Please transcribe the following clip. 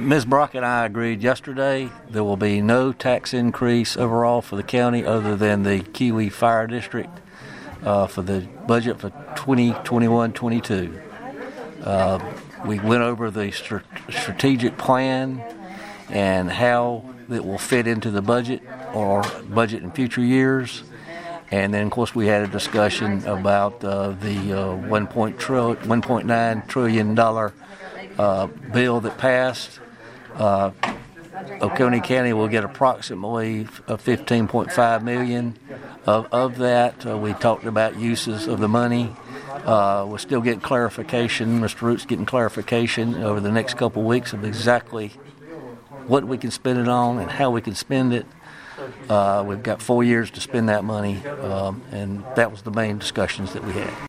Ms. Brock and I agreed yesterday there will be no tax increase overall for the county other than the Keowee Fire District for the budget for 2021-22. We went over the strategic plan and how it will fit into the budget or budget in future years. And then, of course, we had a discussion about the $1.9 trillion bill that passed. Oconee County will get approximately $15.5 million of that. We talked about uses of the money. We're still getting clarification. Mr. Root's getting clarification over the next couple of weeks of exactly what we can spend it on and how we can spend it. We've got 4 years to spend that money, and that was the main discussions that we had.